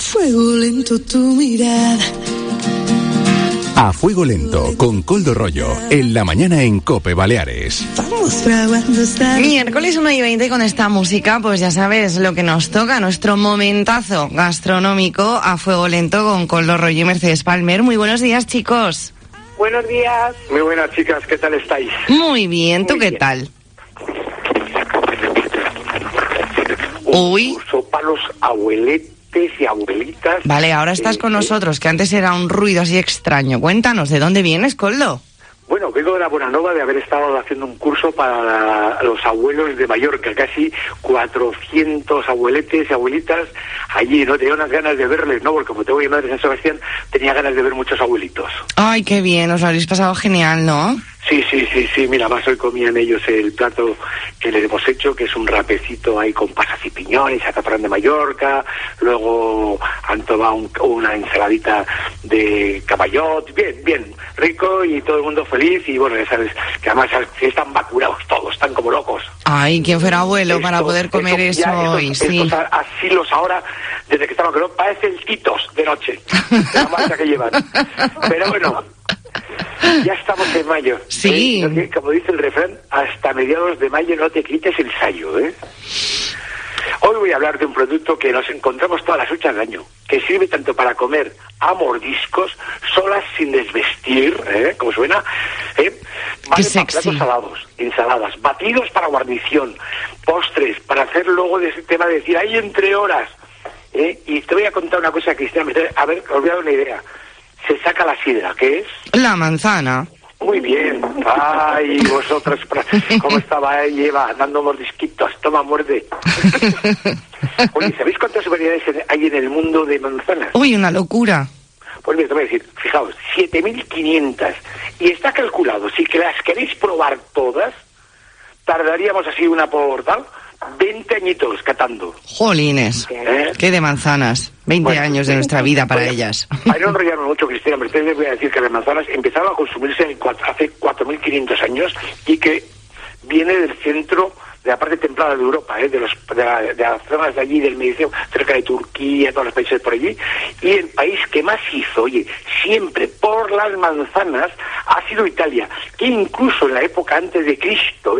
fuego lento tu mirada. A fuego lento, con Coldo Rollo, en la mañana en COPE Baleares. Miércoles 1:20 con esta música, pues ya sabes lo que nos toca, nuestro momentazo gastronómico a fuego lento con Coldo Rollo y Mercedes Palmer. Muy buenos días, chicos. Buenos días. Muy buenas, chicas, ¿qué tal estáis? Muy bien, ¿tú qué tal? Uy. Sopalos abueletes y abuelitas. Vale, ahora estás con nosotros, que antes era un ruido así extraño. Cuéntanos, ¿de dónde vienes, Coldo? Bueno, vengo de la Bonanova de haber estado haciendo un curso para los abuelos de Mallorca, casi 400 abueletes y abuelitas allí, ¿no? Tenía unas ganas de verles, ¿no? Porque como tengo mi madre de San Sebastián, tenía ganas de ver muchos abuelitos. Ay, qué bien, os lo habéis pasado genial, ¿no? Sí, mira, más hoy comían ellos el plato que les hemos hecho, que es un rapecito ahí con pasas y piñones, azafrán de Mallorca, luego han tomado una ensaladita de caballot, bien, rico y todo el mundo feliz y bueno, ya sabes, que además están vacunados todos, están como locos. Ay, ¿quién fuera abuelo para poder comer eso hoy? Sí. Estos asilos ahora, desde que estamos, que no parecen titos de noche, de la marcha que llevan. Pero bueno, ya estamos en mayo. Sí. Como dice el refrán, hasta mediados de mayo no te quites el sayo, ¿eh? Hoy voy a hablar de un producto que nos encontramos todas las fechas del año, que sirve tanto para comer a mordiscos, solas sin desvestir, como suena, vale, qué sexy. Platos salados, ensaladas, batidos para guarnición, postres, para hacer luego de ese tema de decir, ahí entre horas, y te voy a contar una cosa, Cristina, a ver, os voy a dar una idea. Se saca la sidra, ¿qué es? La manzana. Muy bien. Ay, vosotros, ¿cómo estaba Eva dando mordisquitos? Toma, muerde. Oye, ¿sabéis cuántas variedades hay en el mundo de manzanas? Uy, una locura. Pues mira, te voy a decir, fijaos, 7.500. Y está calculado, si que las queréis probar todas, tardaríamos así una por tal, 20 añitos catando. Jolines, qué de manzanas. 20 años de nuestra vida para ellas. Para no enrollarme mucho, Cristina, Mercedes, les voy a decir que las manzanas empezaron a consumirse hace 4.500 años y que viene del centro de la parte templada de Europa, de las zonas de allí del Mediterráneo, cerca de Turquía, todos los países por allí, y el país que más hizo, siempre por las manzanas, ha sido Italia, que incluso en la época antes de Cristo,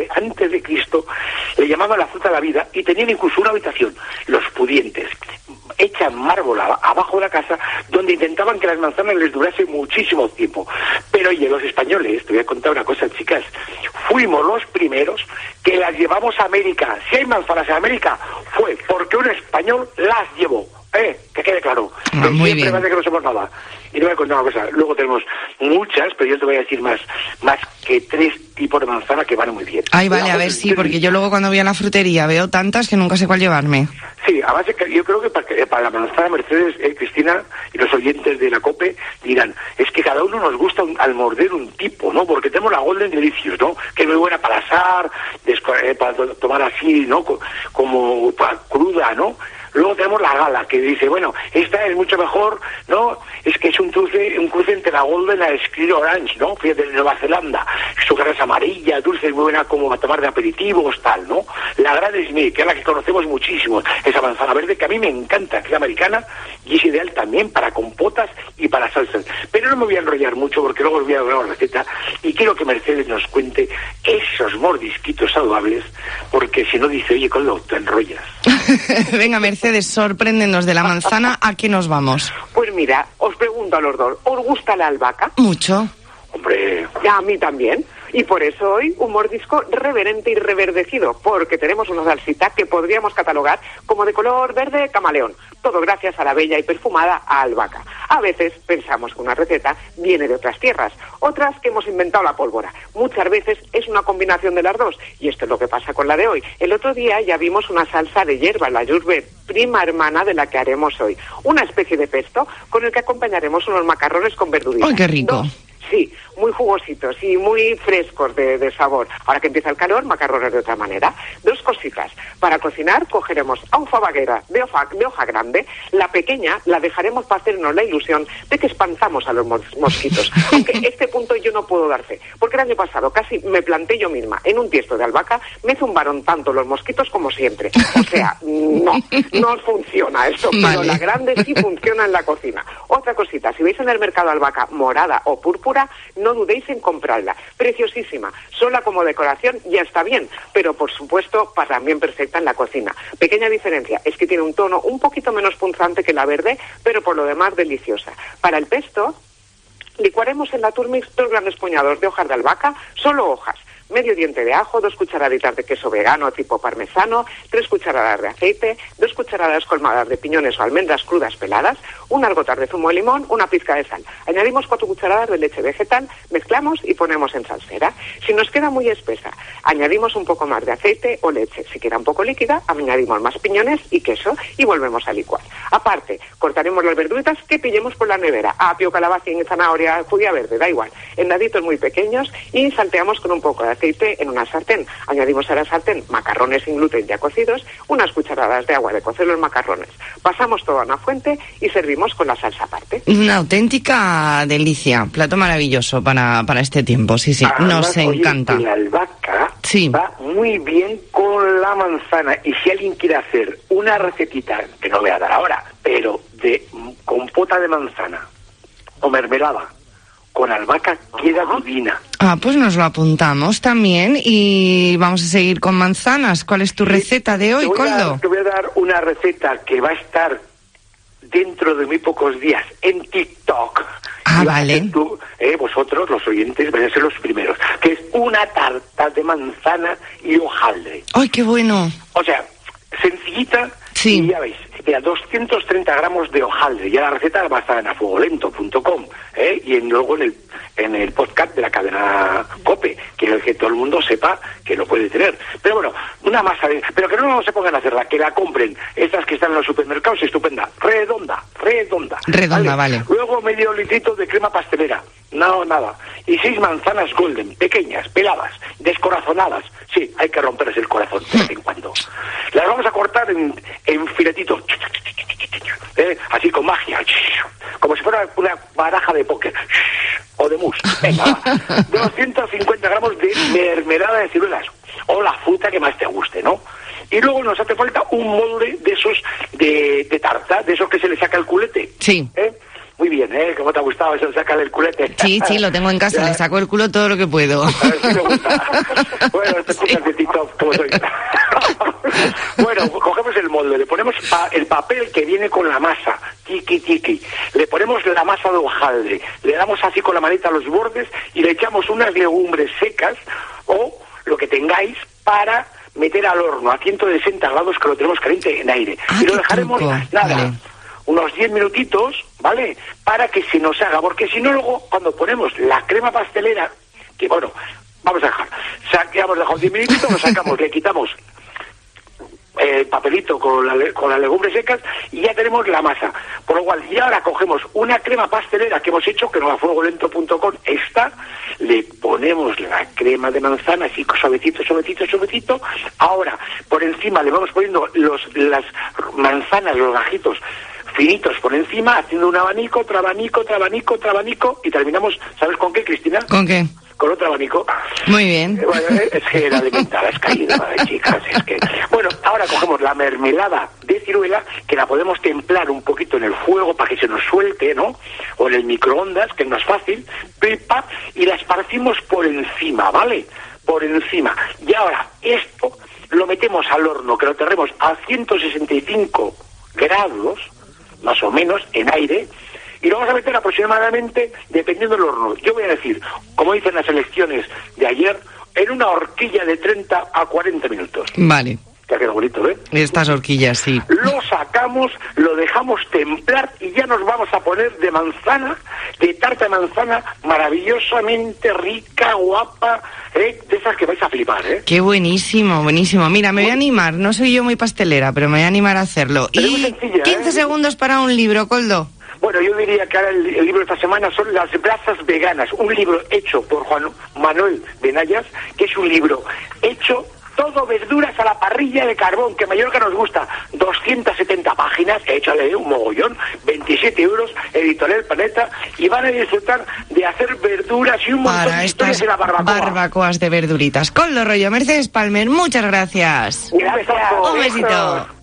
le llamaban la fruta de la vida, y tenían incluso una habitación, los pudientes, hecha en mármol abajo de la casa, donde intentaban que las manzanas les durase muchísimo tiempo. Pero oye, los españoles, te voy a contar una cosa, chicas, fuimos los primeros que las llevamos a América. Si hay manzanas en América, fue porque un español las llevó. Que quede claro. Muy bien. Parece que no somos nada. Y te voy a contar una cosa, luego tenemos muchas, pero yo te voy a decir más que 3 tipos de manzana que van muy bien. Ay, vale, a ver, sí, porque yo luego cuando voy a la frutería veo tantas que nunca sé cuál llevarme. Sí, además yo creo que para la manzana Mercedes, Cristina, y los oyentes de la COPE dirán, es que cada uno nos gusta al morder un tipo, ¿no? Porque tenemos la Golden Delicious, ¿no? Que es muy buena para asar, para tomar así, ¿no? Como cruda, ¿no? Luego tenemos la Gala, que dice, bueno, esta es mucho mejor, ¿no? Es que es un cruce entre la Golden y la Skyr Orange, ¿no? Fíjate, de Nueva Zelanda. Su cara es amarilla, dulce, muy buena como para tomar de aperitivos, tal, ¿no? La Granny Smith, que es la que conocemos muchísimo, esa manzana verde que a mí me encanta, que es americana, y es ideal también para compotas y para salsas. Pero no me voy a enrollar mucho porque luego os voy a dar una receta y quiero que Mercedes nos cuente esos mordisquitos saludables, porque si no dice, oye, Coldo, te enrollas. Venga, Mercedes, sorpréndenos de la manzana, ¿a qué nos vamos? Pues mira, os pregunto a los dos, ¿os gusta la albahaca? Mucho. Hombre. Ya, a mí también. Y por eso hoy un mordisco reverente y reverdecido, porque tenemos una salsita que podríamos catalogar como de color verde camaleón. Todo gracias a la bella y perfumada albahaca. A veces pensamos que una receta viene de otras tierras, otras que hemos inventado la pólvora. Muchas veces es una combinación de las dos, y esto es lo que pasa con la de hoy. El otro día ya vimos una salsa de hierba, la yurbe, prima hermana de la que haremos hoy. Una especie de pesto con el que acompañaremos unos macarrones con verduritas. ¡Ay, qué rico! sí, muy jugositos y muy frescos de sabor. Ahora que empieza el calor, macarrones de otra manera. 2 cositas. Para cocinar cogeremos a un fabaguera de hoja grande. La pequeña la dejaremos para hacernos la ilusión de que espantamos a los mosquitos. Aunque este punto yo no puedo dar fe, porque el año pasado casi me planté yo misma en un tiesto de albahaca, me zumbaron tanto los mosquitos como siempre. O sea, no funciona esto, pero la grande sí funciona en la cocina. Otra cosita, si veis en el mercado albahaca morada o púrpura, no dudéis en comprarla. Preciosísima, sola como decoración ya está bien, pero por supuesto también perfecta en la cocina. Pequeña diferencia, es que tiene un tono un poquito menos punzante que la verde, pero por lo demás deliciosa. Para el pesto, licuaremos en la Turmix 2 grandes puñados de hojas de albahaca, solo hojas. Medio diente de ajo, 2 cucharaditas de queso vegano tipo parmesano, 3 cucharadas de aceite, 2 cucharadas colmadas de piñones o almendras crudas peladas, unas gotas de zumo de limón, una pizca de sal. Añadimos 4 cucharadas de leche vegetal, mezclamos y ponemos en salsera. Si nos queda muy espesa, añadimos un poco más de aceite o leche. Si queda un poco líquida, añadimos más piñones y queso y volvemos a licuar. Aparte, cortaremos las verduritas que pillemos por la nevera, apio, calabacín, zanahoria, judía verde, da igual, en daditos muy pequeños, y salteamos con un poco de aceite en una sartén. Añadimos a la sartén macarrones sin gluten ya cocidos, unas cucharadas de agua de cocer los macarrones. Pasamos todo a una fuente y servimos con la salsa aparte. Una auténtica delicia, plato maravilloso para este tiempo, sí, nos encanta. La albahaca sí. va muy bien con la manzana, y si alguien quiere hacer una recetita, que no voy a dar ahora, pero de compota de manzana o mermelada con albahaca, queda divina. Pues nos lo apuntamos también y vamos a seguir con manzanas. ¿Cuál es tu receta de hoy, Koldo? Te voy a dar una receta que va a estar dentro de muy pocos días en TikTok. Vale. Vosotros, los oyentes, vais a ser los primeros. Que es una tarta de manzana y hojaldre. ¡Ay, qué bueno! O sea, sencillita. Sí. Y ya veis, 230 gramos de hojaldre. Ya la receta va a estar en afuegolento.com, y luego en el podcast de la cadena COPE, que todo el mundo sepa que lo puede tener. Pero bueno, una masa pero que no se pongan a hacerla, que la compren. Estas que están en los supermercados, estupenda. Redonda. Vale. Luego medio litrito de crema pastelera. No, nada. Y 6 manzanas golden, pequeñas, peladas, descorazonadas. Sí, hay que romperles el corazón de vez en cuando. Las vamos a cortar en filetitos. Así con magia. Como si fuera una baraja de póker. O de mus. Venga, va. 250 gramos de mermelada de ciruelas. O la fruta que más te guste, ¿no? Y luego nos hace falta un molde de esos de tarta, de esos que se le saca el culete. Sí. Muy bien, ¿Cómo te ha gustado eso de sacarle el culete? Sí, lo tengo en casa, le saco el culo todo lo que puedo. A ver si me gusta. Bueno, este podcast de TikTok, como soy. Bueno, cogemos el molde, le ponemos el papel que viene con la masa, tiki, le ponemos la masa de hojaldre, le damos así con la manita a los bordes y le echamos unas legumbres secas o lo que tengáis para meter al horno a 160 grados, que lo tenemos caliente en aire. Y lo dejaremos, vale, unos 10 minutitos, ¿vale? Para que se nos haga, porque si no luego cuando ponemos la crema pastelera, que bueno, vamos a dejar, hemos dejado 10 minutitos, lo sacamos, le quitamos el papelito con las legumbres secas y ya tenemos la masa. Por lo cual, y ahora cogemos una crema pastelera que hemos hecho, que en afuegolento.com está, le ponemos la crema de manzana así suavecito. Ahora, por encima le vamos poniendo las manzanas, los gajitos finitos por encima, haciendo un abanico, otro abanico, y terminamos, ¿sabes con qué, Cristina? ¿Con qué? Con otro abanico. Muy bien. Bueno, es que la alimentada es caída, chicas, es que... Bueno, ahora cogemos la mermelada de ciruela, que la podemos templar un poquito en el fuego para que se nos suelte, ¿no? O en el microondas, que es más fácil, y la esparcimos por encima, ¿vale? Por encima. Y ahora, esto lo metemos al horno, que lo tenemos a 165 grados, más o menos, en aire, y lo vamos a meter aproximadamente, dependiendo del horno. Yo voy a decir, como dicen las elecciones de ayer, en una horquilla de 30 a 40 minutos. Vale. Ya quedó bonito, Estas horquillas, sí. Lo sacamos, lo dejamos templar y ya nos vamos a poner de manzana, de tarta de manzana, maravillosamente rica, guapa, de esas que vais a flipar, Qué buenísimo. Mira, me voy a animar, no soy yo muy pastelera, pero me voy a animar a hacerlo. Pero y muy sencilla, 15 segundos para un libro, Koldo. Bueno, Bueno, yo diría que ahora el libro de esta semana son Las brasas veganas, un libro hecho por Juan Manuel Benayas, que es un libro hecho todo verduras a la parrilla de carbón, que Mallorca nos gusta. 270 páginas, échale un mogollón, 27 euros, editorial Planeta, y van a disfrutar de hacer verduras y un montón de historias de la barbacoas de verduritas. Con lo rollo, Mercedes Palmer, muchas gracias. Un besazo. Un besito.